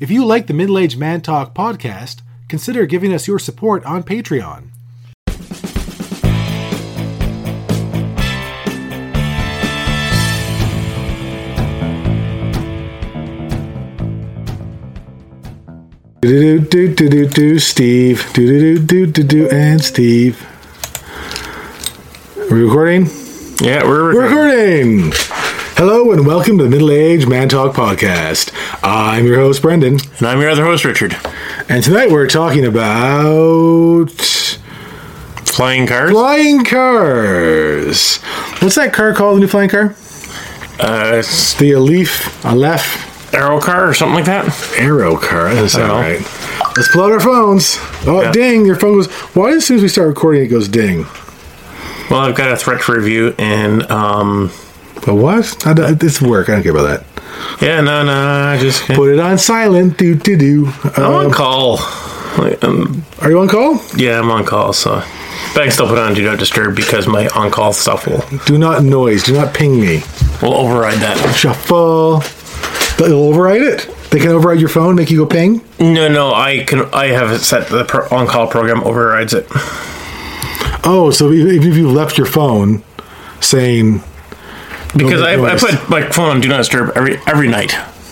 If you like the Middle Aged Man Talk podcast, consider giving us your support on Patreon. Steve. And Steve. Are we recording? Yeah, we're recording. Hello and welcome to the Middle Aged Man Talk podcast. I'm your host, Brendan. And I'm your other host, Richard. And tonight we're talking about... Flying cars? Flying cars. What's that car called, the new flying car? It's the Aleph Aero car or something like that? Aero car. That doesn't sound right. Let's pull out our phones. Oh, yeah. Ding. Your phone goes... Why as soon as we start recording, it goes ding? Well, I've got a threat to review and... But what? This work. I don't care about that. Yeah, no, I just... Put it on silent. I'm on call. Are you on call? Yeah, I'm on call, so... But I can still put on Do Not Disturb because my on-call stuff will... Do not noise. Do not ping me. We'll override that. Shuffle. They'll override it? They can override your phone, make you go ping? No, I have it set. The on-call program overrides it. Oh, so even if you left your phone saying... Because I put my phone on Do Not Disturb every night.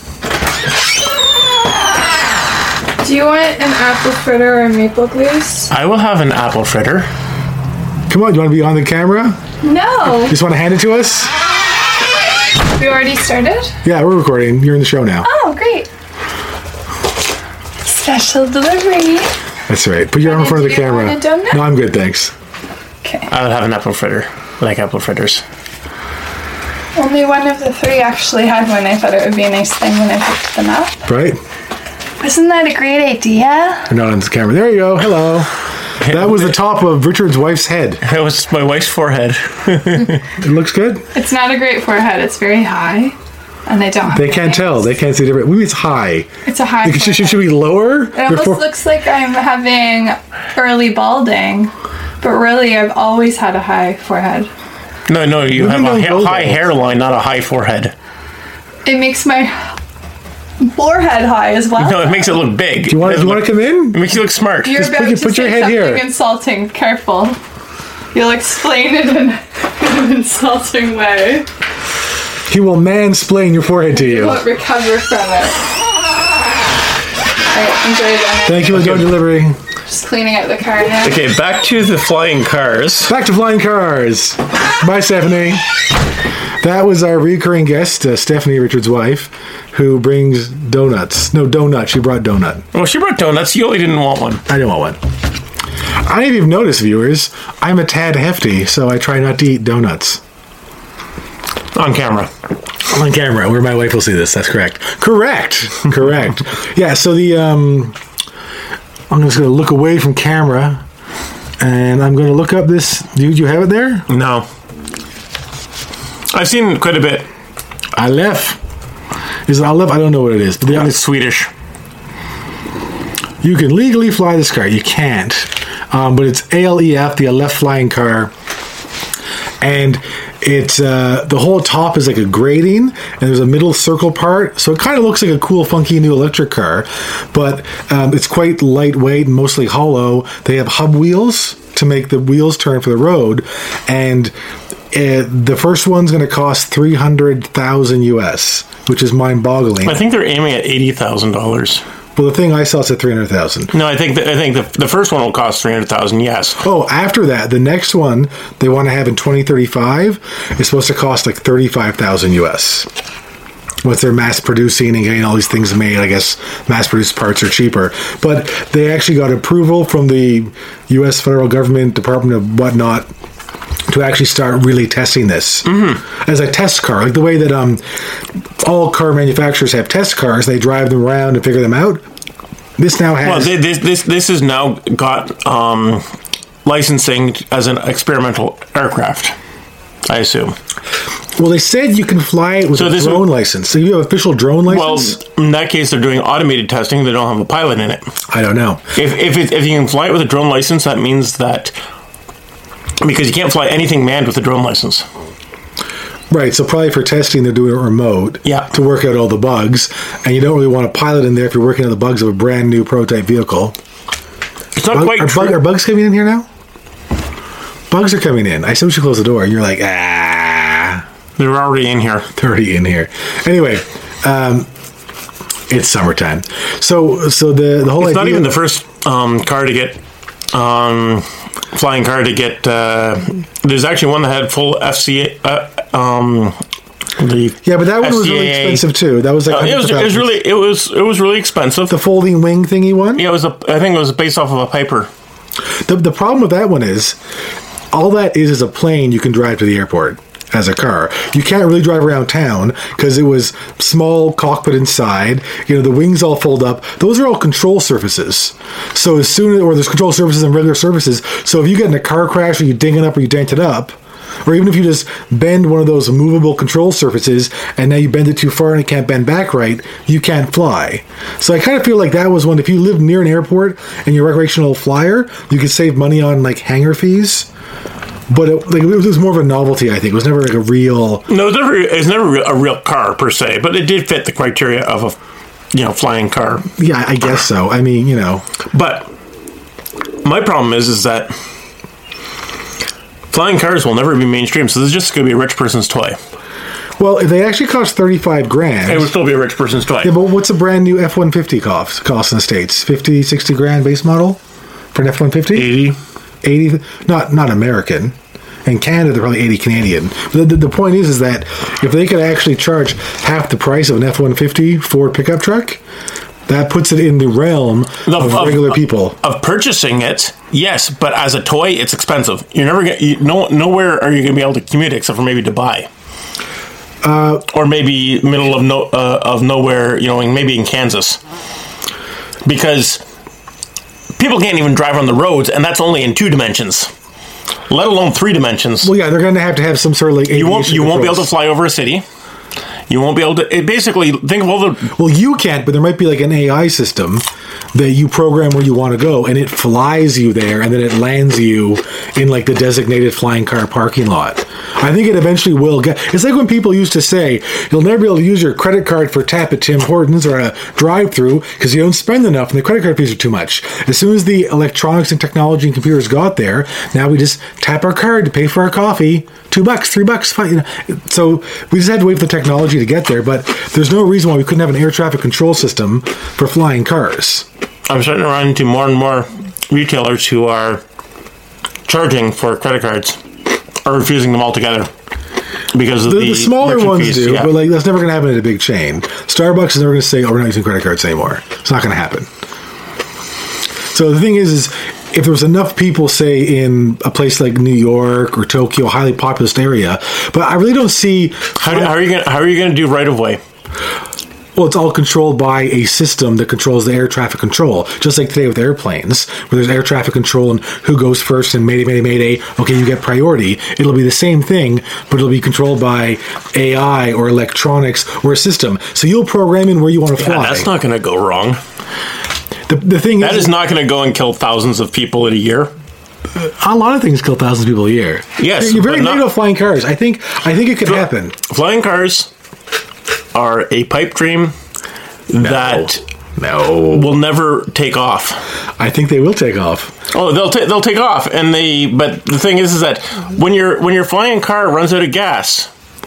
Do you want an apple fritter or a maple glue? I will have an apple fritter. Come on, do you want to be on the camera? No. You just want to hand it to us? We already started? Yeah, we're recording. You're in the show now. Oh, great. Special delivery. That's right. Put your arm in front of the camera. Want a donut? No, I'm good, thanks. Okay. I would have an apple fritter. I like apple fritters. Only one of the three actually had one. I thought it would be a nice thing when I picked them up. Right. Isn't that a great idea? You're not on the camera. There you go. Hello. That was the top of Richard's wife's head. It was my wife's forehead. It looks good. It's not a great forehead. It's very high. And they don't have They can't tell. They can't see different. Maybe it's high. It's a high forehead. Should we lower? It almost looks like I'm having early balding. But really, I've always had a high forehead. No, you have a high hairline, not a high forehead. It makes my forehead high as well. No, it makes it look big. Do you want to come in? It makes you look smart. You're Just about to put your say head here. something insulting. Careful. You'll explain it in an insulting way. He will mansplain your forehead to You you. won't recover from it. Alright, enjoy it. Thank you for your delivery. Just cleaning out the car now. Okay, back to the flying cars. Back to flying cars. Bye, Stephanie. That was our recurring guest, Stephanie, Richard's wife, who brings donuts. No, donut. She brought donut. Well, she brought donuts. You only didn't want one. I didn't want one. I didn't even notice, viewers. I'm a tad hefty, so I try not to eat donuts. On camera. On camera, where my wife will see this. That's correct. Correct. Yeah, so I'm just going to look away from camera, and I'm going to look up this. Do you have it there? No. I've seen quite a bit. Aleph. Is it Aleph? I don't know what it is. But It's Swedish. You can legally fly this car. You can't. But it's ALEF, the Aleph flying car. And it's the whole top is like a grating, and there's a middle circle part, so it kind of looks like a cool, funky new electric car. But it's quite lightweight and mostly hollow. They have hub wheels to make the wheels turn for the road, and the first one's going to cost $300,000 US, which is mind-boggling. I think they're aiming at $80,000. Well, the thing I saw said $300,000. No, I think the first one will cost $300,000. Yes. Oh, after that, the next one they want to have in 2035 is supposed to cost like $35,000 US. Once they're mass producing and getting all these things made, I guess mass produced parts are cheaper. But they actually got approval from the US federal government, Department of whatnot, to actually start really testing this as a test car, like the way that all car manufacturers have test cars. They drive them around and figure them out. This now has... Well, this has now got licensing as an experimental aircraft, I assume. Well, they said you can fly it with a drone license. So you have official drone license? Well, in that case, they're doing automated testing. They don't have a pilot in it. I don't know. If you can fly it with a drone license, that means that... Because you can't fly anything manned with a drone license. Right, so probably for testing, they're doing it remote Yeah. to work out all the bugs, and you don't really want a pilot in there if you're working on the bugs of a brand new prototype vehicle. It's not quite true. Are bugs coming in here now? Bugs are coming in. I said we should close the door, and you're like, They're already in here. they're already in here. Anyway, it's summertime. So the whole It's idea... not even the first car to get flying car to get. There's actually one that had full FCA. Yeah, but that one was really FCA. expensive too. That was like It was really expensive. the folding wing thingy one. Yeah, I think it was based off of a Piper. The problem with that one is all that is a plane you can drive to the airport as a car. You can't really drive around town because it was small cockpit inside. The wings all fold up. Those are all control surfaces. So as soon or there's control surfaces and regular surfaces. So if you get in a car crash or you ding it up or you dent it up, or even if you just bend one of those movable control surfaces and now you bend it too far and it can't bend back right, you can't fly. So I kind of feel like that was one, if you live near an airport and you're a recreational flyer, you could save money on like hangar fees. But it was more of a novelty, I think. It was never like a real... No, it was never a real car per se, but it did fit the criteria of a flying car. Yeah, I guess so. I mean, But my problem is that flying cars will never be mainstream, so this is just going to be a rich person's toy. Well, if they actually cost $35,000... It would still be a rich person's toy. Yeah, but what's a brand new F-150 cost in the States? 50, 60 grand base model for an F-150? 80. 80, not American. In Canada, they're probably 80 Canadian. But the point is that if they could actually charge half the price of an F-150 Ford pickup truck, that puts it in the realm of regular people. Of purchasing it, yes, but as a toy, it's expensive. You're never nowhere are you going to be able to commute except for maybe Dubai. Or maybe middle of nowhere, maybe in Kansas. Because people can't even drive on the roads, and that's only in 2 dimensions, let alone 3 dimensions. Well, yeah, they're going to have some sort of like you won't be able controls. to fly over a city. You won't be able to. Basically, think of all the. Well, you can't, but there might be like an AI system that you program where you want to go, and it flies you there, and then it lands you in like the designated flying car parking lot. I think it eventually will get. It's like when people used to say, you'll never be able to use your credit card for tap at Tim Hortons or a drive-through because you don't spend enough and the credit card fees are too much. As soon as the electronics and technology and computers got there, now we just tap our card to pay for our coffee. $2, $3, fine. So we just had to wait for the technology to get there, but there's no reason why we couldn't have an air traffic control system for flying cars. I'm starting to run into more and more retailers who are charging for credit cards or refusing them altogether because of The smaller merchant ones fees, do, yeah. but like that's never going to happen at a big chain. Starbucks is never going to say, "Oh, we're not using credit cards anymore." It's not going to happen. So the thing is if there was enough people, say, in a place like New York or Tokyo, a highly populous area, but I really don't see How are you going to do right of way? Well, it's all controlled by a system that controls the air traffic control. Just like today with airplanes, where there's air traffic control and who goes first and mayday, mayday, mayday, okay, you get priority. It'll be the same thing, but it'll be controlled by AI or electronics or a system. So you'll program in where you want to fly. That's not going to go wrong. The thing That is not going to go and kill thousands of people in a year. a lot of things kill thousands of people a year. Yes, You're very but not- negative flying cars. I think it could happen. Flying cars are a pipe dream that No. will never take off. I think they will take off. Oh, they'll take off, but the thing is that when your flying car runs out of gas,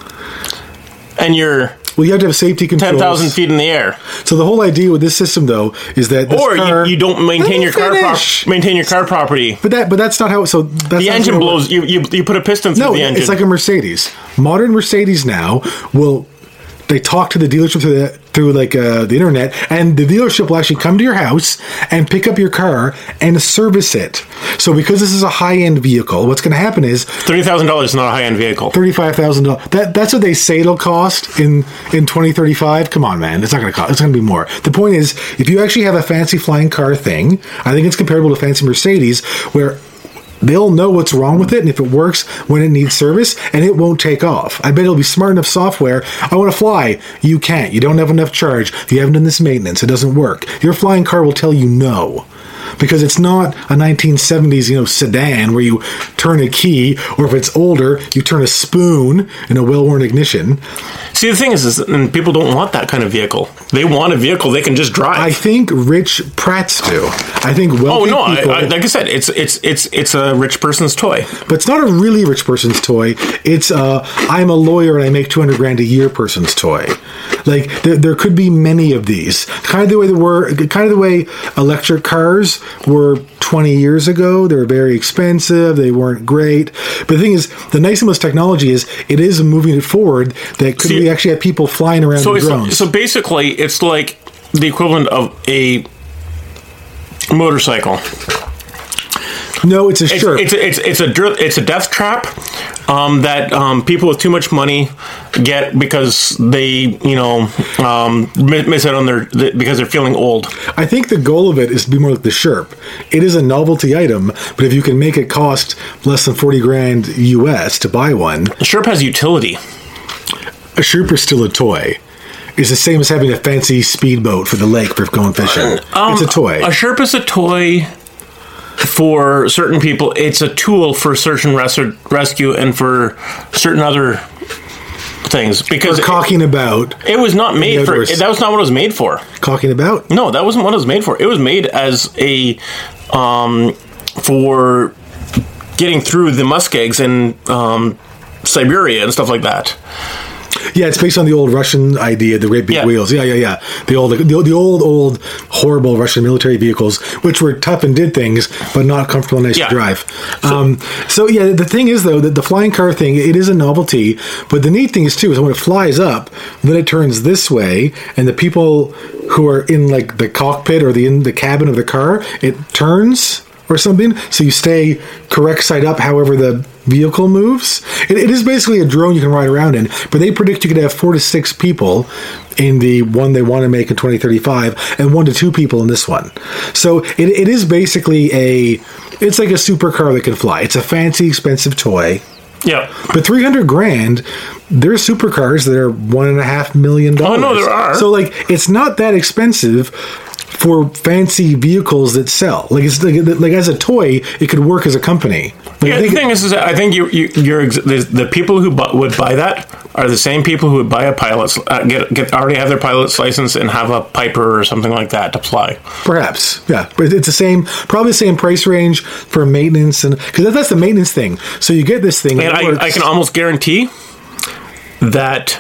and you're Well, you have to have safety controls. 10,000 feet in the air, So the whole idea with this system, though, is that this or car, you don't maintain your car finish. maintain your car property. But that's not how. So that's The not engine how it blows. You put a piston through No, the engine. it's like a Mercedes. Modern Mercedes now they talk to the dealership through the internet, and the dealership will actually come to your house and pick up your car and service it. So because this is a high-end vehicle, what's going to happen is $30,000 is not a high-end vehicle. $35,000. That's what they say it'll cost in 2035. Come on, man, it's not going to cost. It's going to be more. The point is, if you actually have a fancy flying car thing, I think it's comparable to fancy Mercedes, where they'll know what's wrong with it, and if it works when it needs service, and it won't take off. I bet it'll be smart enough software. I want to fly. You can't. You don't have enough charge. You haven't done this maintenance. It doesn't work. Your flying car will tell you no. because it's not a 1970s, sedan where you turn a key, or if it's older, you turn a spoon in a well-worn ignition. See, the thing is and people don't want that kind of vehicle. They want a vehicle they can just drive. I think rich Pratts do. I think wealthy people... like I said, it's a rich person's toy. But it's not a really rich person's toy. It's I'm a lawyer and I make $200,000 a year person's toy. Like there could be many of these. Kind of the way electric cars were 20 years ago. They were very expensive. They weren't great. But the thing is, the nice thing about this technology is it is moving it forward. That could we actually have people flying around in drones. So basically, it's like the equivalent of a motorcycle. No, it's a Sherp. It's a death trap that people with too much money get because they miss out on because they're feeling old. I think the goal of it is to be more like the Sherp. It is a novelty item, but if you can make it cost less than $40,000 US to buy one, the Sherp has utility. A Sherp is still a toy. It's the same as having a fancy speedboat for the lake for going fishing. It's a toy. A Sherp is a toy. For certain people, it's a tool for search and rescue and for certain other things. Because cocking about. It was not made for... That was not what it was made for. Cocking about? No, that wasn't what it was made for. It was made as a... for getting through the muskegs in Siberia and stuff like that. Yeah, it's based on the old Russian idea, the great big wheels. Yeah. The old horrible Russian military vehicles, which were tough and did things, but not comfortable and nice to drive. So the thing is, though, that the flying car thing, it is a novelty, but the neat thing is, too, is when it flies up, then it turns this way, and the people who are in, like, the cockpit or in the cabin of the car, it turns... or something, so you stay correct side up however the vehicle moves. It is basically a drone you can ride around in, but they predict you could have 4 to 6 people in the one they want to make in 2035 and 1 to 2 people in this one. So it is basically it's like a supercar that can fly. It's a fancy, expensive toy. Yeah. But $300,000, there's supercars that are $1.5 million. Oh, no, there are. So, like, it's not that expensive for fancy vehicles that sell. Like, it's like as a toy, it could work as a company. Like, the thing is I think the people who would buy that are the same people who would buy a pilot's already have their pilot's license and have a Piper or something like that to fly. Perhaps, yeah. But it's probably the same price range for maintenance, and because that's the maintenance thing. So you get this thing, and I can almost guarantee that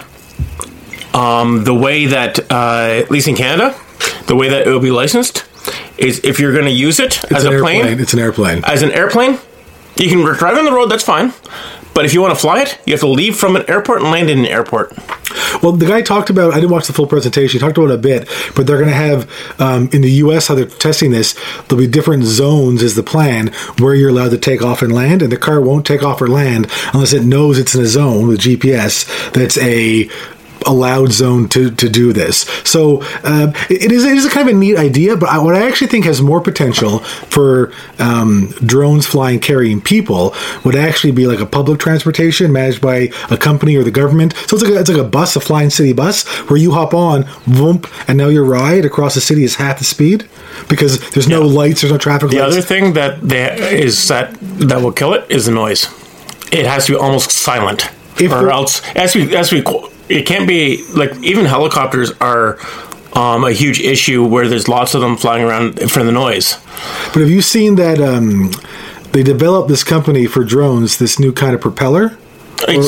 the way that at least in Canada, the way that it will be licensed is if you're going to use it as a plane. It's an airplane. As an airplane, you can drive on the road, that's fine. But if you want to fly it, you have to leave from an airport and land in an airport. Well, the guy talked about, I didn't watch the full presentation, he talked about it a bit, but they're going to have, in the U.S., how they're testing this, there'll be different zones is the plan where you're allowed to take off and land, and the car won't take off or land unless it knows it's in a zone with GPS that's a allowed zone to do this. So it is a kind of a neat idea, but what I actually think has more potential for drones flying carrying people would actually be like a public transportation managed by a company or the government. So it's like a bus, a flying city bus, where you hop on, whoomp, and now your ride across the city is half the speed because there's no lights, there's no traffic lights. The other thing that will kill it is the noise. It has to be almost silent, else it can't be, like, even helicopters are a huge issue where there's lots of them flying around for the noise. But have you seen that they developed this company for drones, this new kind of propeller? It's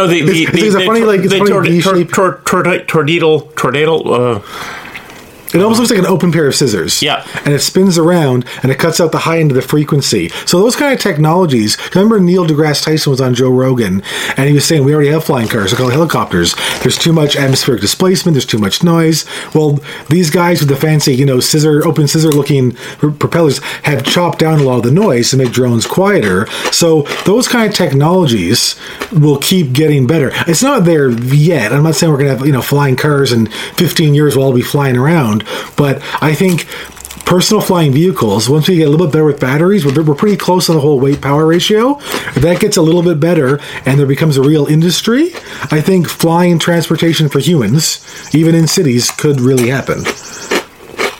tornado. It almost looks like an open pair of scissors. Yeah. And it spins around, and it cuts out the high end of the frequency. So those kind of technologies... Remember Neil deGrasse Tyson was on Joe Rogan, and he was saying, we already have flying cars. They're called helicopters. There's too much atmospheric displacement. There's too much noise. Well, these guys with the fancy, open scissor-looking propellers have chopped down a lot of the noise to make drones quieter. So those kind of technologies will keep getting better. It's not there yet. I'm not saying we're going to have, flying cars in 15 years we'll all be flying around. But I think personal flying vehicles, once we get a little bit better with batteries, we're pretty close on the whole weight-power ratio. If that gets a little bit better and there becomes a real industry, I think flying transportation for humans, even in cities, could really happen.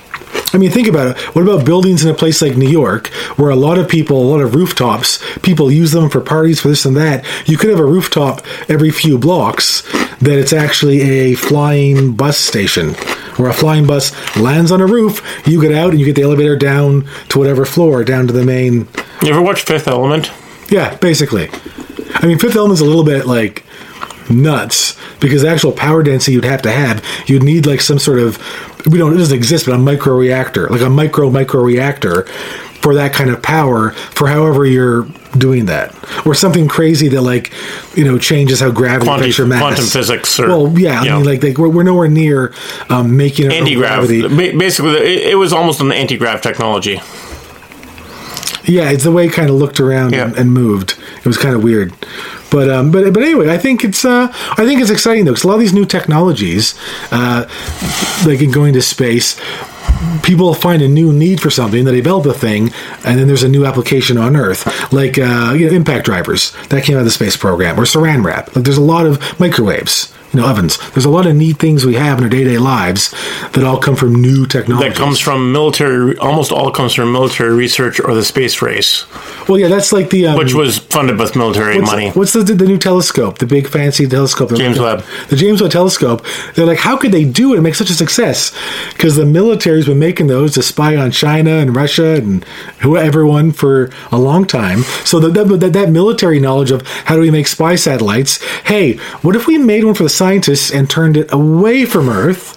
I mean, think about it. What about buildings in a place like New York, where a lot of rooftops, people use them for parties, for this and that. You could have a rooftop every few blocks that it's actually a flying bus station, where a flying bus lands on a roof, you get out and you get the elevator down to whatever floor, down to the main. You ever watch Fifth Element? Yeah, basically. I mean, Fifth Element's a little bit like nuts, because the actual power density you'd need like some sort of, it doesn't exist, but a micro reactor, like a micro reactor for that kind of power, for however you're doing that, or something crazy that like, changes how gravity affects your mass. Quantum physics. I mean, like we're nowhere near making anti-grav. Basically, it was almost an anti-grav technology. Yeah, it's the way it kind of looked around and moved. It was kind of weird. But anyway, I think it's exciting though, because a lot of these new technologies, like in going to space, people find a new need for something, they develop a thing, and then there's a new application on Earth, like impact drivers that came out of the space program, or Saran wrap. Like there's a lot of microwaves, ovens. There's a lot of neat things we have in our day-to-day lives that all come from new technology. That comes from military. Almost all comes from military research or the space race. Well, yeah, that's like the which was funded with military money. What's the new telescope? The big fancy telescope. James Webb. The James Webb telescope. They're like, how could they do it and make such a success? Because the military's been making those to spy on China and Russia and everyone for a long time. So that military knowledge of how do we make spy satellites? Hey, what if we made one for the scientists and turned it away from Earth?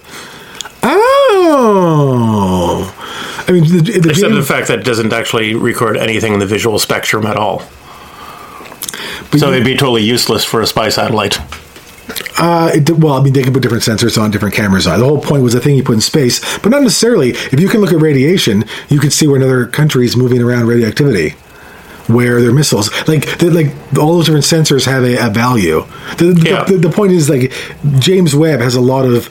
Oh, I mean, except the fact that it doesn't actually record anything in the visual spectrum at all. So it'd be totally useless for a spy satellite. They can put different sensors on, different cameras on. The whole point was the thing you put in space, but not necessarily. If you can look at radiation, you can see where another country is moving around radioactivity, where their missiles, like all those different sensors have a value. The point is, like, James Webb has a lot of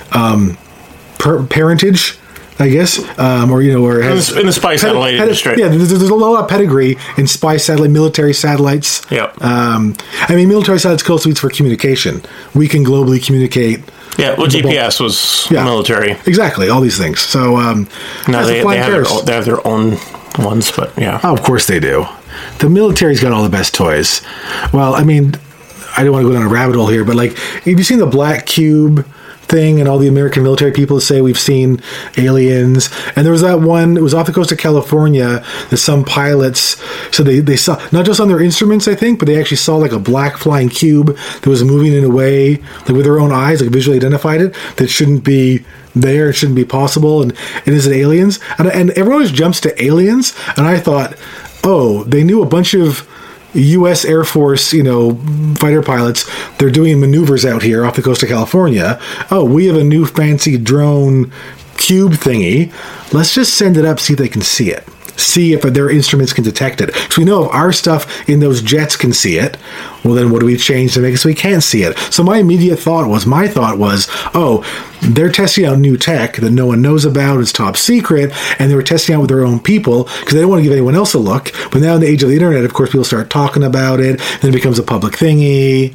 parentage, I guess, or has in the spy satellite industry. Yeah, there's a lot of pedigree in spy satellite, military satellites. Yeah. I mean, military satellites code suites for communication. We can globally communicate. Yeah, well, GPS was military. Exactly, all these things. So now they have their own ones, but yeah. Oh, of course they do. The military's got all the best toys. Well, I mean, I don't want to go down a rabbit hole here, but like, have you seen the black cube thing and all the American military people say we've seen aliens? And there was that one, it was off the coast of California, that some pilots, so they saw, not just on their instruments, I think, but they actually saw like a black flying cube that was moving in a way, like with their own eyes, like visually identified it, that shouldn't be there, it shouldn't be possible, and is it aliens? And everyone always jumps to aliens, and I thought, oh, they knew a bunch of U.S. Air Force, fighter pilots, they're doing maneuvers out here off the coast of California. Oh, we have a new fancy drone cube thingy. Let's just send it up, see if they can see it. See if their instruments can detect it. So we know if our stuff in those jets can see it, well, then what do we change to make it so we can't see it? So my thought was, oh, they're testing out new tech that no one knows about, it's top secret, and they were testing out with their own people because they don't want to give anyone else a look. But now in the age of the internet, of course, people start talking about it, then it becomes a public thingy.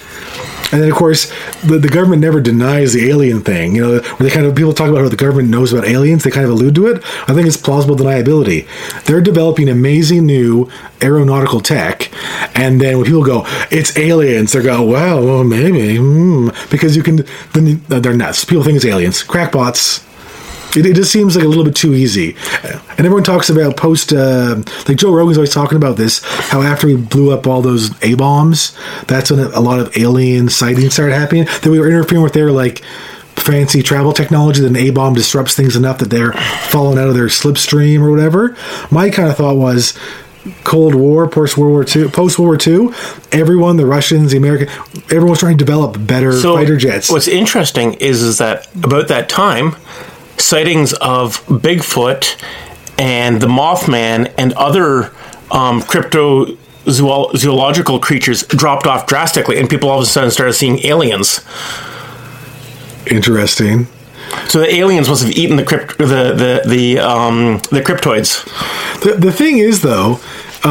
And then, of course, the government never denies the alien thing. Where people talk about how the government knows about aliens, they kind of allude to it. I think it's plausible deniability. They're developing amazing new aeronautical tech, and then when people go, it's aliens, they go, well, maybe, because they're nuts. People think it's aliens. Crackpots. It just seems like a little bit too easy. And everyone talks about like Joe Rogan's always talking about this, how after we blew up all those A-bombs, that's when a lot of alien sightings started happening, that we were interfering with their, like, fancy travel technology, that an A-bomb disrupts things enough that they're falling out of their slipstream or whatever. My kind of thought was, Cold War, post-World War II, everyone, the Russians, the Americans, everyone's trying to develop better fighter jets. What's interesting is that about that time, sightings of Bigfoot and the Mothman and other cryptozoological creatures dropped off drastically, and people all of a sudden started seeing aliens. Interesting. So the aliens must have eaten the cryptoids. The thing is, though,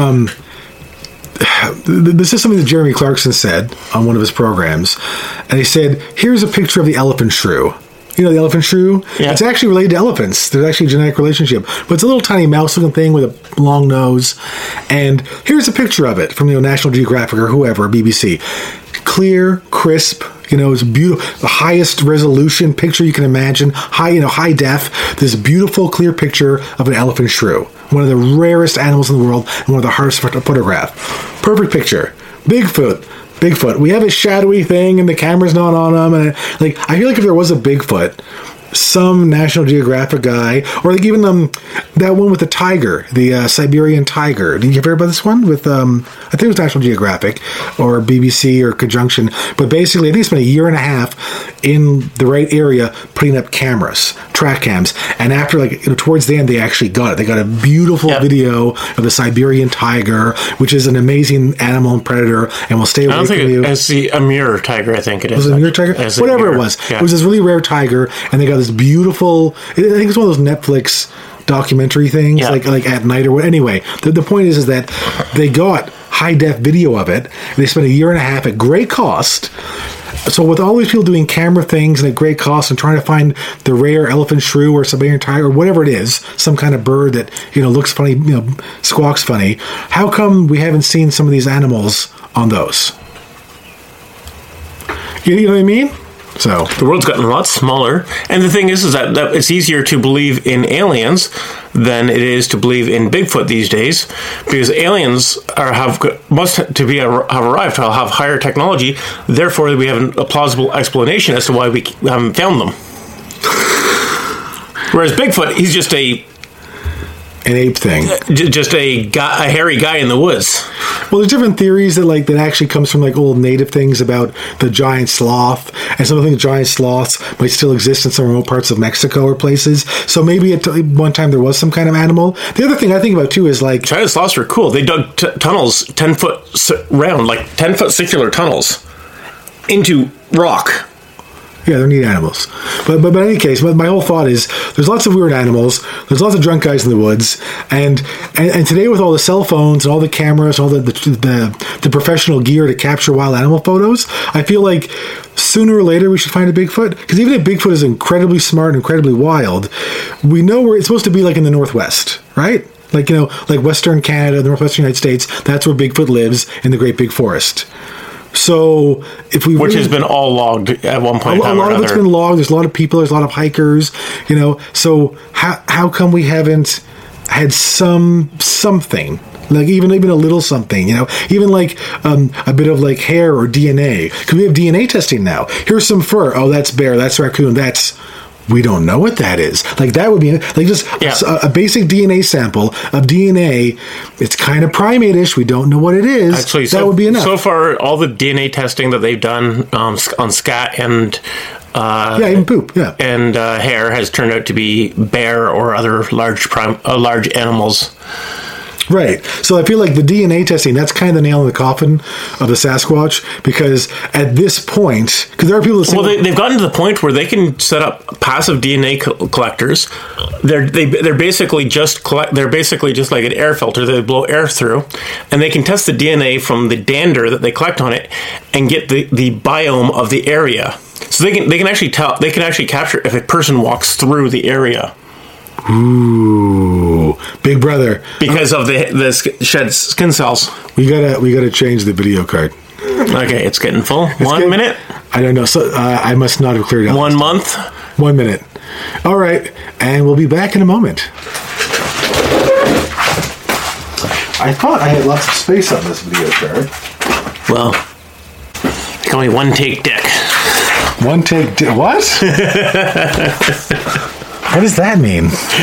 this is something that Jeremy Clarkson said on one of his programs, and he said, "Here's a picture of the elephant shrew." You know, the elephant shrew? Yeah. It's actually related to elephants. There's actually a genetic relationship. But it's a little tiny mouse-looking thing with a long nose. And here's a picture of it from, National Geographic or whoever, BBC. Clear, crisp, it's beautiful. The highest resolution picture you can imagine. High def. This beautiful, clear picture of an elephant shrew. One of the rarest animals in the world and one of the hardest to photograph. Perfect picture. Bigfoot. We have a shadowy thing and the camera's not on him. And I feel like if there was a Bigfoot, some National Geographic guy, or even that one with the tiger, the Siberian tiger. Did you hear about this one? With I think it was National Geographic or BBC or conjunction. But basically, I think it's been a year and a half in the right area putting up cameras, track cams, and after towards the end they actually got it. They got a beautiful video of the Siberian tiger, which is an amazing animal and predator, and will stay away from you. It's the Amur tiger, I think it is. Was it Amur tiger? Whatever it was. Yeah. It was this really rare tiger, and they got this beautiful, I think it's one of those Netflix documentary things, like at night or what. Anyway, the point is that they got high def video of it, and they spent a year and a half at great cost. So with all these people doing camera things and at great cost and trying to find the rare elephant shrew or Siberian tiger or whatever it is, some kind of bird that looks funny, squawks funny, how come we haven't seen some of these animals on those? You know what I mean? So the world's gotten a lot smaller, and the thing is that it's easier to believe in aliens than it is to believe in Bigfoot these days, because aliens have arrived to have higher technology. Therefore, we have a plausible explanation as to why we haven't found them. Whereas Bigfoot, he's just an ape thing, just a hairy guy in the woods. Well, there's different theories that actually comes from old native things about the giant sloth, and some of the giant sloths might still exist in some remote parts of Mexico or places. So maybe at one time there was some kind of animal. The other thing I think about too is giant sloths are cool. They dug tunnels 10 foot round, 10 foot circular tunnels into rock. Yeah, they're neat animals. But in any case, my whole thought is there's lots of weird animals. There's lots of drunk guys in the woods. And today with all the cell phones and all the cameras, all the professional gear to capture wild animal photos, I feel like sooner or later we should find a Bigfoot. Because even if Bigfoot is incredibly smart and incredibly wild, we know where it's supposed to be in the Northwest, right? Like Western Canada, the Northwestern United States, that's where Bigfoot lives in the Great Big Forest. So if we which has been all logged at one point, a lot of it's been logged. There's a lot of people. There's a lot of hikers. So how come we haven't had something even a little something? Even a bit of hair or DNA. Because we have DNA testing now. Here's some fur. Oh, that's bear. That's raccoon. We don't know what that is. That would be just a basic DNA sample of DNA. It's kind of primate-ish. We don't know what it is. Actually, that would be enough. So far, all the DNA testing that they've done on scat and even poop, and hair has turned out to be bear or other large animals. Right. So I feel like the DNA testing, that's kind of the nail in the coffin of the Sasquatch, because at this point, because there are people that say... Well, they've gotten to the point where they can set up passive DNA collectors. They're basically just like an air filter. They blow air through, and they can test the DNA from the dander that they collect on it and get the biome of the area. So they can actually capture if a person walks through the area. Ooh, Big Brother! Because of the shed skin cells. We gotta change the video card. Okay, it's getting full. 1 minute. I don't know. So I must not have cleared out. 1 month. 1 minute. All right, and we'll be back in a moment. I thought I had lots of space on this video card. Well, they call me one take Dick. One take Dick. What? What does that mean?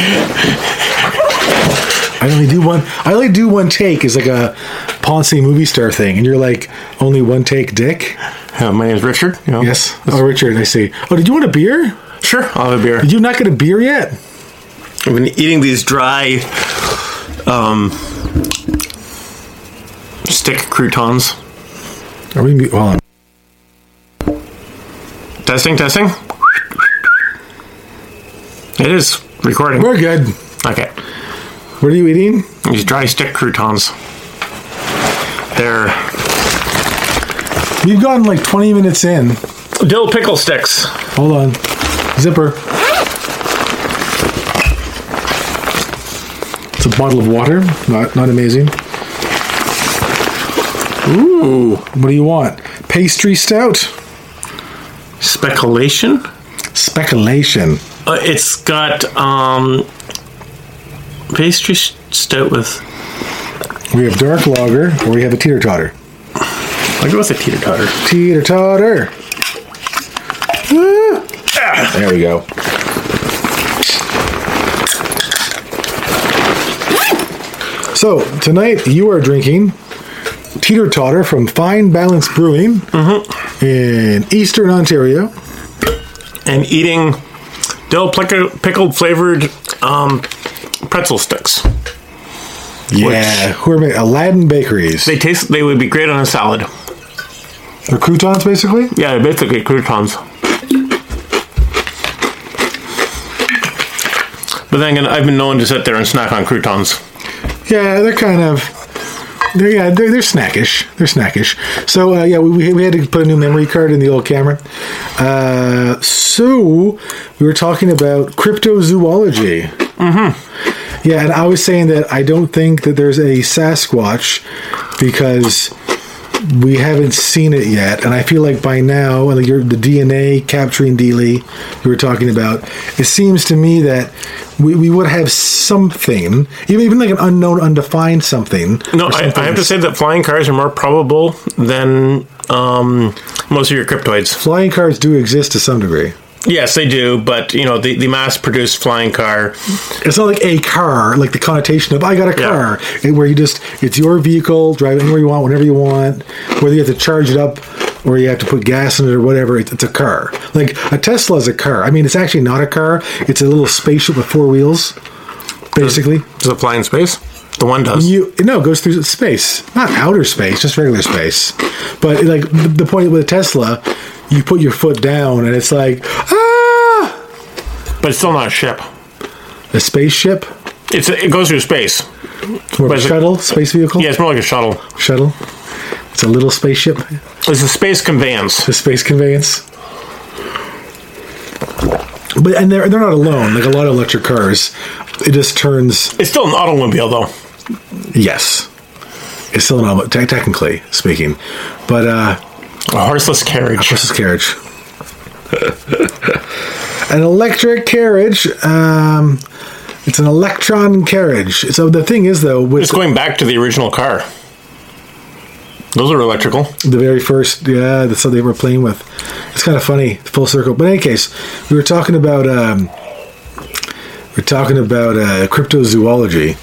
I only do one take is like a Ponce movie star thing, and you're like, only one take Dick? My name's Richard. Yes. Oh, Richard, I see. Oh, did you want a beer? Sure, I'll have a beer. Did you not get a beer yet? I've been eating these dry stick croutons. Are we... Well, Testing. It is recording. We're good. Okay. What are you eating? These dry stick croutons. We've gotten 20 minutes in. Dill pickle sticks. Hold on. zipper. It's a bottle of water. Not amazing. Ooh. What do you want? Pastry stout? Speculation? Speculation. It's got pastry stout with... We have dark lager, or we have a teeter-totter. I'll go with a teeter-totter. Teeter-totter. There we go. So, tonight you are drinking teeter-totter from Fine Balance Brewing in Eastern Ontario. And eating dill pickled flavored pretzel sticks. Yeah, who are made? Aladdin Bakeries. They would be great on a salad. They're croutons, basically? Yeah, they're basically croutons. But then again, I've been known to sit there and snack on croutons. Yeah, they're kind of... They're snackish. They're snackish. So, we had to put a new memory card in the old camera. So, we were talking about cryptozoology. Mm-hmm. Yeah, and I was saying that I don't think that there's a Sasquatch because we haven't seen it yet. And I feel like by now, like the DNA capturing dealie you were talking about, it seems to me that we would have something, even like an unknown, undefined something. No, I have to say that flying cars are more probable than most of your cryptoids. Flying cars do exist to some degree. Yes, they do, but the mass-produced flying car. It's not like a car, like the connotation of I got a car, where it's your vehicle, drive anywhere you want, whenever you want, whether you have to charge it up or you have to put gas in it or whatever. It's a car. Like a Tesla is a car. I mean, it's actually not a car. It's a little spaceship with 4 wheels, basically. Does it fly in space? The one does. No, it goes through space, not outer space, just regular space. But like the point with a Tesla, you put your foot down and it's like, but it's still not a ship. A spaceship? It goes through space. It's more of a shuttle, space vehicle? Yeah, it's more like a shuttle. Shuttle? It's a little spaceship? It's a space conveyance. A space conveyance? And they're not alone. Like a lot of electric cars, it just turns... It's still an automobile, though. Yes. It's still an automobile, technically speaking. But... a horseless carriage. A horseless carriage. An electric carriage. It's an electron carriage. So the thing is, though... It's going back to the original car. Those are electrical. The very first, that's what they were playing with. It's kind of funny, full circle. But in any case, we were talking about cryptozoology.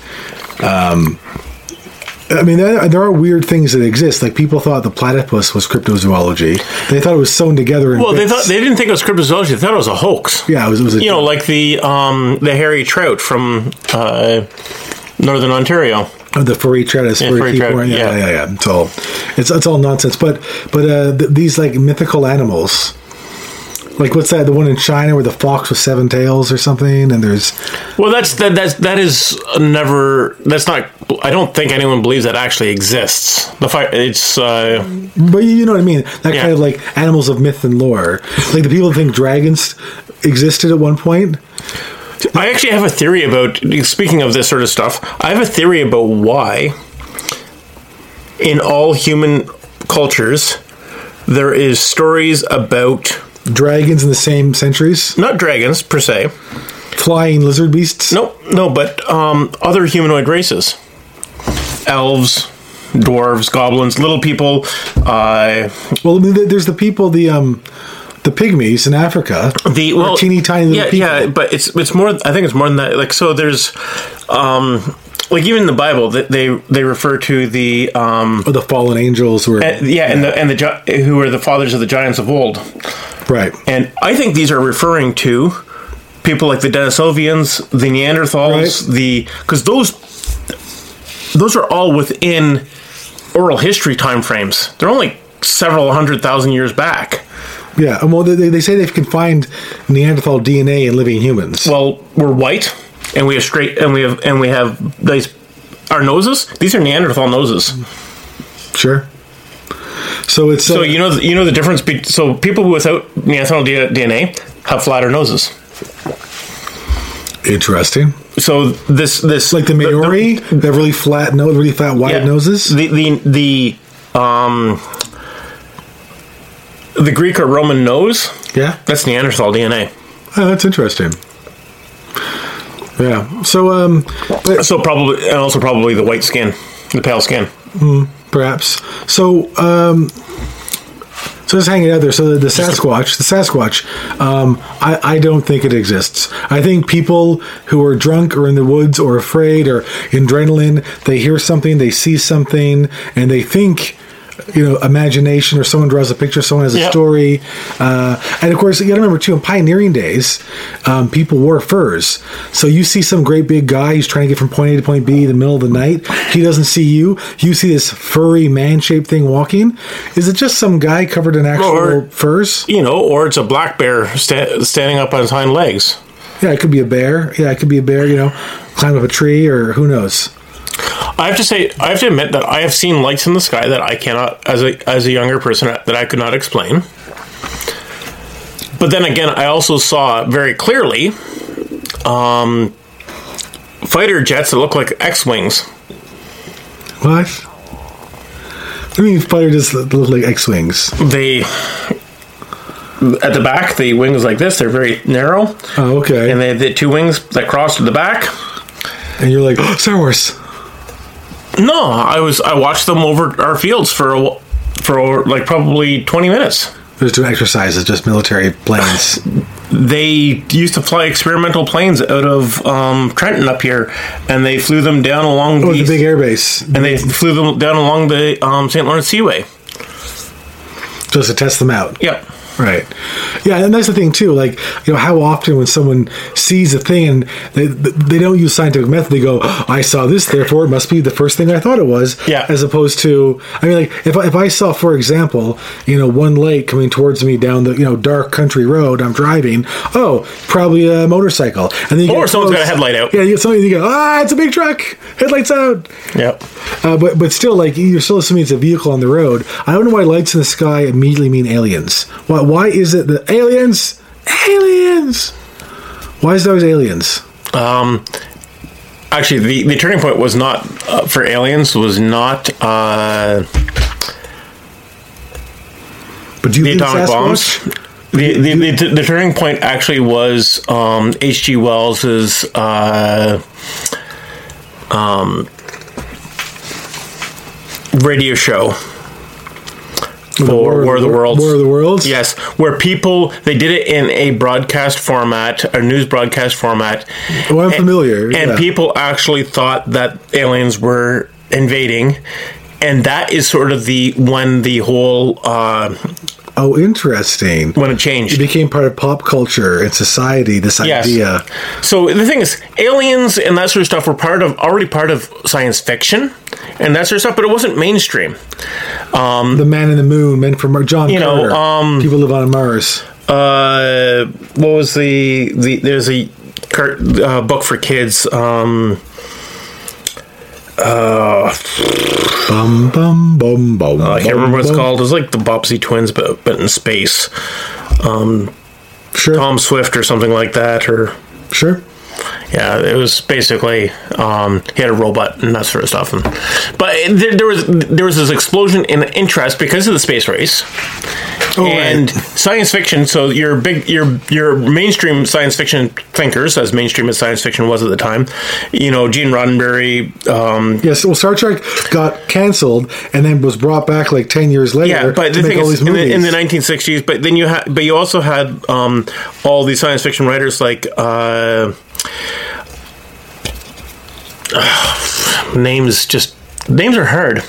I mean, there are weird things that exist. Like people thought the platypus was cryptozoology. They thought it was sewn together. They didn't think it was cryptozoology. They thought it was a hoax. Yeah, it was like the hairy trout from Northern Ontario. The furry trout is furry trout. Yeah. It's all nonsense. But these like mythical animals. Like what's that? The one in China where the fox with 7 tails or something, and there's. Well, that is never. That's not. I don't think anyone believes that actually exists. It's. But you know what I mean. That kind of like animals of myth and lore. Like the people that think dragons existed at one point. I actually have a theory about. Speaking of this sort of stuff, I have a theory about why. In all human cultures, there is stories about. Dragons in the same centuries? Not dragons, per se. Flying lizard beasts? No, but other humanoid races. Elves, dwarves, goblins, little people. Well, there's the people, the pygmies in Africa. Are teeny tiny little people. Yeah, but it's more, I think it's more than that. Like, so there's... like even in the Bible, they refer to the the fallen angels, who are who are the fathers of the giants of old, right? And I think these are referring to people like the Denisovians, the Neanderthals, right. Because those are all within oral history timeframes. They're only several 100,000 years back. Yeah, well, they say they can find Neanderthal DNA in living humans. Well, we're white. And we have our noses. These are Neanderthal noses. Sure. So it's you know the difference. So people without Neanderthal DNA, have flatter noses. Interesting. So this Like the Maori, they have really flat nose, really flat wide noses. The Greek or Roman nose. Yeah, That's Neanderthal DNA. oh, that's interesting. Yeah. So, So probably, and also probably the white skin, the pale skin. perhaps. So, so just hanging out there. So the Sasquatch. I don't think it exists. I think people who are drunk or in the woods or afraid or adrenaline, they hear something, they see something, and they think, imagination, or someone draws a picture, someone has a story. And of course, you got to remember too, in pioneering days, people wore furs. So you see some great big guy, he's trying to get from point A to point B in the middle of the night. He doesn't see you. You see this furry man-shaped thing walking. Is it just some guy covered in actual furs? Or it's a black bear standing up on his hind legs. Yeah, it could be a bear. Climb up a tree, or who knows. I have to admit that I have seen lights in the sky that I cannot, as a younger person, that I could not explain. But then again, I also saw very clearly fighter jets that look like X-wings. What? What do you mean fighter jets that look like X-wings? At the back, the wings like this, they're very narrow. Oh, okay. And they have the two wings that cross to the back. And you're like, oh, Star Wars. No, I watched them over our fields for like probably 20 minutes. There's doing exercises, just military planes. They used to fly experimental planes out of Trenton up here, and they flew them down along the big air base. And they flew them down along the St. Lawrence Seaway. Just to test them out. Yep. Right. Yeah, and that's the thing too. Like, how often when someone sees a thing and they don't use scientific method, they go, "I saw this, therefore it must be the first thing I thought it was." Yeah. As opposed to, like if I saw, for example, one light coming towards me down the dark country road, I'm driving. Oh, probably a motorcycle. And then someone's got a headlight out. Yeah, you get something. You go, it's a big truck. Headlights out. Yep. But still, like, you're still assuming it's a vehicle on the road. I don't know why lights in the sky immediately mean aliens. Why is it that aliens? Why is those aliens? Actually, the turning point was not for aliens. Was not But do you the atomic bombs. The turning point actually was H.G. Wells's radio show. War of the Worlds. War of the Worlds? Yes, where they did it in a broadcast format, a news broadcast format. Oh, I'm familiar. And people actually thought that aliens were invading, and that is sort of when the whole... oh, interesting. When it changed. It became part of pop culture and society, this idea. So the thing is, aliens and that sort of stuff were already part of science fiction and that sort of stuff, but it wasn't mainstream. The Man in the Moon, Men from Mars, John Carter. People live on Mars. What was there's a book for kids. Bum, bum, bum, bum, I can't remember what it's called. It was like the Bobbsey Twins, but in space. Sure. Tom Swift or something like that. Or sure. Yeah, it was basically he had a robot and that sort of stuff. But there was this explosion in interest because of the space race. And science fiction. So your mainstream science fiction thinkers, as mainstream as science fiction was at the time, Gene Roddenberry. Yes, well, Star Trek got canceled and then was brought back like 10 years later. Yeah, but the thing is, in the 1960s. But then you also had all these science fiction writers like. Names are hard.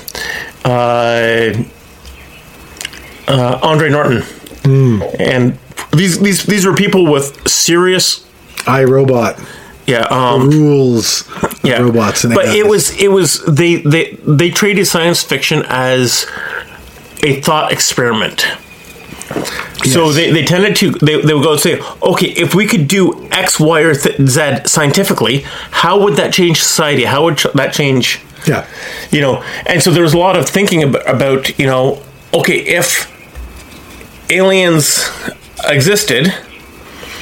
Andre Norton, and these were people with serious iRobot. Yeah, rules. Yeah, robots. And but it was they treated science fiction as a thought experiment. Yes. So they tended to they would go and say, okay, if we could do X, Y, or Z scientifically, how would that change society? How would that change? Yeah, and so there was a lot of thinking about okay, if aliens existed,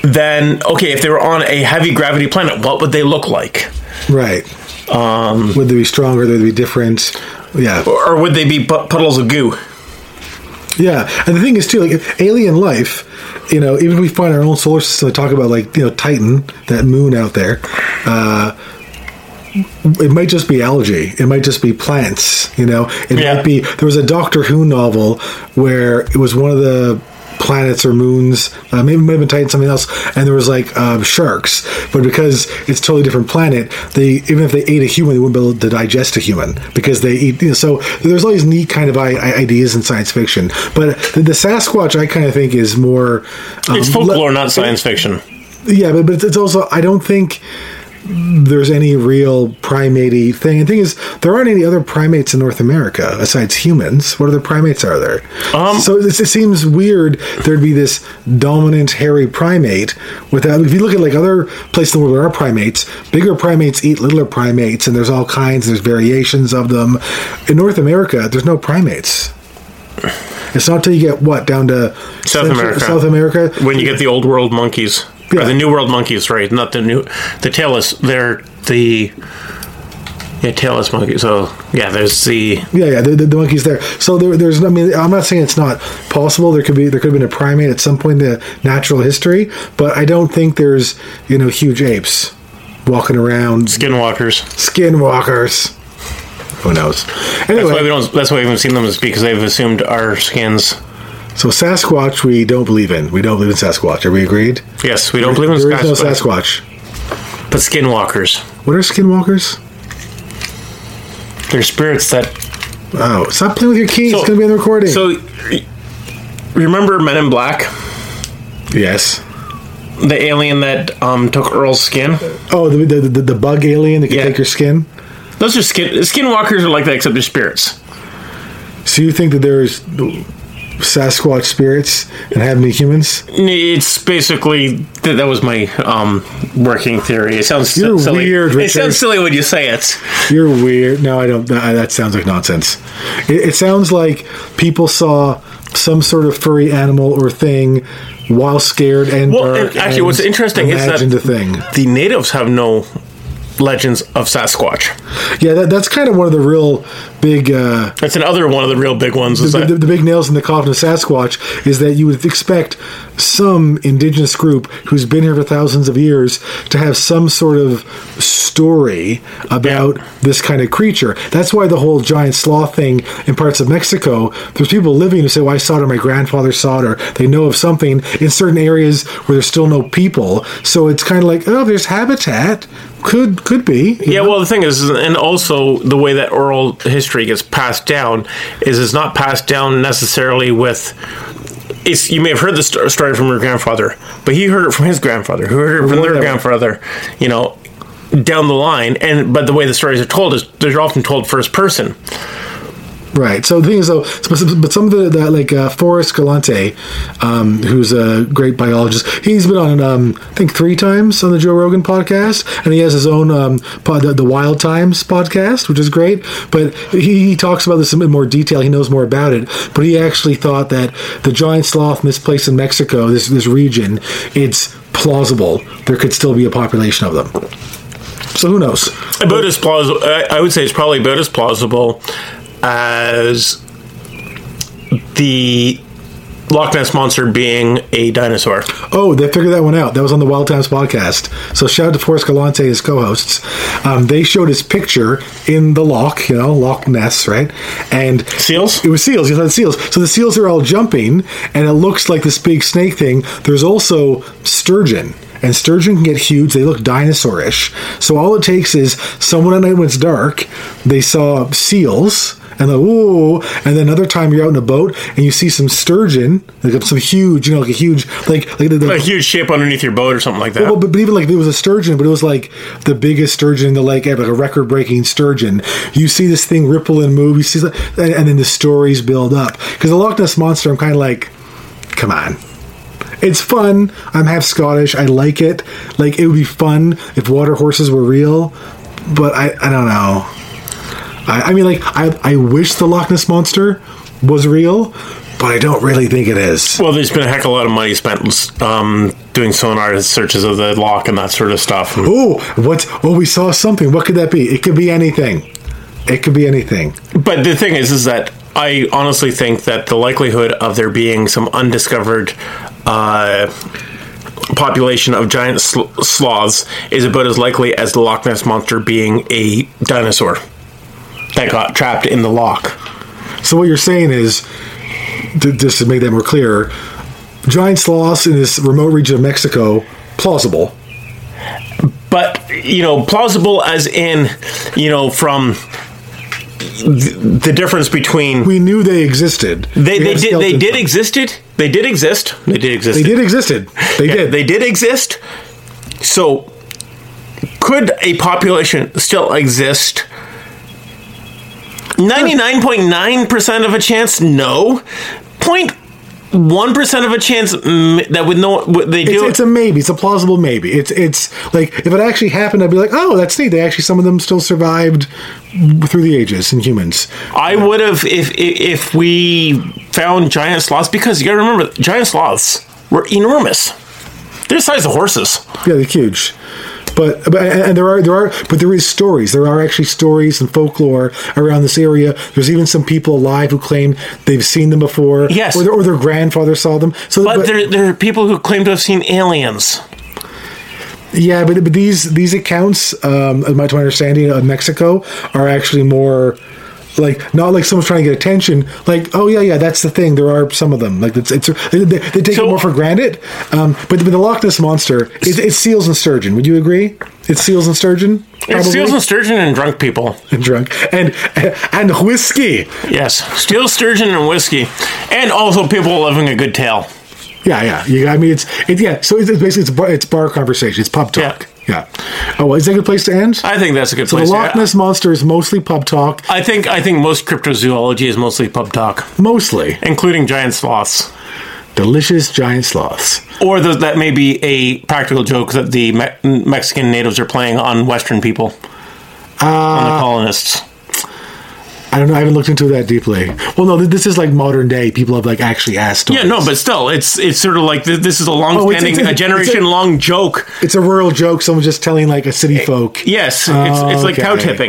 then okay, if they were on a heavy gravity planet, what would they look like? Right. Would they be stronger? Would they be different? Yeah. Or would they be puddles of goo? Yeah, and the thing is too, like alien life, even if we find our own solar system, to talk about Titan, that moon out there, it might just be algae. It might just be plants. It might be. There was a Doctor Who novel where it was one of the planets or moons, maybe it might have been Titan, something else, and there was sharks, but because it's a totally different planet, even if they ate a human, they wouldn't be able to digest a human because they eat. So there's all these neat kind of ideas in science fiction, but the Sasquatch I kind of think is more. It's folklore, not science fiction. Yeah, but it's also, I don't think there's any real primate-y thing. And the thing is, there aren't any other primates in North America besides humans. What other primates are there? So it seems weird there'd be this dominant hairy primate without. If you look at other places in the world where there are primates, bigger primates eat littler primates, and there's all kinds. There's variations of them. In North America, there's no primates. It's not until you get down to South America when you get the old world monkeys. Yeah. Or the New World monkeys, right? Not the tailless. They're the tailless monkeys. So there's the the monkeys there. So there's. I mean, I'm not saying it's not possible. There could have been a primate at some point in the natural history, but I don't think there's huge apes walking around. Skinwalkers. Who knows? Anyway, that's why we haven't seen them, is because they've assumed our skins. So Sasquatch, we don't believe in. We don't believe in Sasquatch. Are we agreed? Yes, we don't believe in Sasquatch. There is no Sasquatch. But skinwalkers. What are skinwalkers? They're spirits that... Oh, stop playing with your keys. It's going to be on the recording. So, remember Men in Black? Yes. The alien that took Earl's skin? Oh, the bug alien that can take your skin? Those are skinwalkers are like that, except they're spirits. So you think that there's Sasquatch spirits and have any humans? It's basically that was my working theory. It sounds silly. Weird, Richard. It sounds silly when you say it. You're weird. No, I don't. That sounds like nonsense. It sounds like people saw some sort of furry animal or thing while scared and dark. And actually, what's interesting is that the natives have no legends of Sasquatch. Yeah, that's kind of one of the real big... that's another one of the real big ones. The big nails in the coffin of Sasquatch is that you would expect some indigenous group who's been here for thousands of years to have some sort of story about this kind of creature. That's why the whole giant sloth thing in parts of Mexico, there's people living who say, well, I saw it, or my grandfather saw it, or they know of something in certain areas where there's still no people. So it's kind of like, oh, there's habitat. Could be. Yeah, well, the thing is, and also the way that oral history gets passed down is it's not passed down necessarily with... You may have heard the story from your grandfather, but he heard it from his grandfather, who heard it from their grandfather, down the line. But the way the stories are told is they're often told first person. Right. So the thing is, though, but some of the like Forrest Galante, who's a great biologist, he's been on I think 3 times on the Joe Rogan podcast, and he has his own the Wild Times podcast, which is great. But he talks about this in more detail. He knows more about it. But he actually thought that the giant sloth misplaced in Mexico, this region, it's plausible there could still be a population of them. So who knows? About as plausible, I would say it's probably about as plausible as the Loch Ness Monster being a dinosaur. Oh, they figured that one out. That was on the Wild Times podcast. So shout out to Forrest Galante and his co-hosts. They showed his picture in the loch, Loch Ness, right? And seals? It was seals. You had seals. So the seals are all jumping, and it looks like this big snake thing. There's also sturgeon. And sturgeon can get huge. They look dinosaurish. So all it takes is someone at night when it's dark, they saw seals, and ooh, and then another time you're out in a boat and you see some sturgeon, like some huge, like a huge, like a huge ship underneath your boat or something like that. Well, but even like it was a sturgeon, but it was like the biggest sturgeon in the lake ever, like a record-breaking sturgeon. You see this thing ripple and move. You see that, and then the stories build up. Because the Loch Ness Monster, I'm kind of like, come on. It's fun. I'm half Scottish. I like it. Like, it would be fun if water horses were real, but I don't know. I mean, like, I wish the Loch Ness Monster was real, but I don't really think it is. Well, there's been a heck of a lot of money spent doing sonar searches of the lock and that sort of stuff. We saw something. What could that be? It could be anything. It could be anything. But the thing is that I honestly think that the likelihood of there being some undiscovered population of giant sloths is about as likely as the Loch Ness Monster being a dinosaur that got trapped in the loch. So what you're saying is, just to make that more clear, giant sloths in this remote region of Mexico, plausible. But, plausible as in, from the difference between... We knew they existed. They did exist. They did exist. So, could a population still exist? 99.9% of a chance, no. 0.1% of a chance that would know what they do. It's a maybe. It's a plausible maybe. It's like, if it actually happened, I'd be like, oh, that's neat. Some of them still survived through the ages in humans. I would have if we found giant sloths, because you got to remember, giant sloths were enormous. They're the size of horses. Yeah, they're huge. But there is stories. There are actually stories and folklore around this area. There's even some people alive who claim they've seen them before. Yes, or their grandfather saw them. So, but there are people who claim to have seen aliens. Yeah, but these accounts, to my understanding, of Mexico are actually more like, not like someone's trying to get attention. Like, oh yeah, that's the thing. There are some of them. Like they take it more for granted. But the Loch Ness Monster, it's seals and sturgeon. Would you agree? It's seals and sturgeon. Probably? It's seals and sturgeon and drunk people. And whiskey. Yes, seals, sturgeon, and whiskey, and also people living a good tale. Yeah. So it's basically it's bar conversation. It's pub talk. Yeah. Oh, is that a good place to end? I think that's a good place. So the Loch Ness Monster is mostly pub talk. I think most cryptozoology is mostly pub talk. Mostly, including giant sloths. Delicious giant sloths. Or that may be a practical joke that the Mexican natives are playing on Western people, on the colonists. I don't know. I haven't looked into it that deeply. Well, no, this is like modern day. People have actually asked stories. Yeah, no, but still, it's sort of like this is a long-standing, a generation-long joke. It's a rural joke. Someone's just telling a city folk. Yes, it's like cow tipping.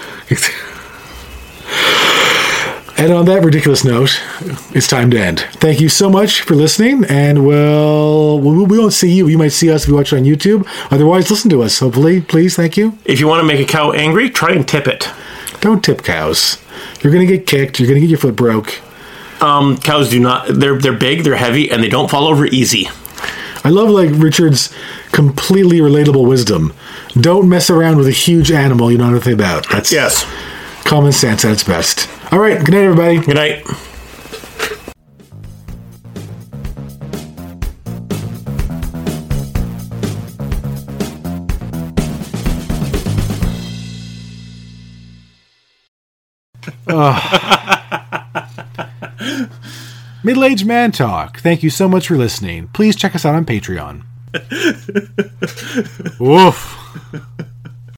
And on that ridiculous note, it's time to end. Thank you so much for listening, and we won't see you. You might see us if you watch it on YouTube. Otherwise, listen to us. Hopefully, please. Thank you. If you want to make a cow angry, try and tip it. Don't tip cows. You're going to get kicked. You're going to get your foot broke. Cows do not. They're big, they're heavy, and they don't fall over easy. I love Richard's completely relatable wisdom. Don't mess around with a huge animal you don't know anything about. That's common sense at its best. All right. Good night, everybody. Good night. Middle-aged Man Talk. Thank you so much for listening. Please check us out on Patreon. Woof.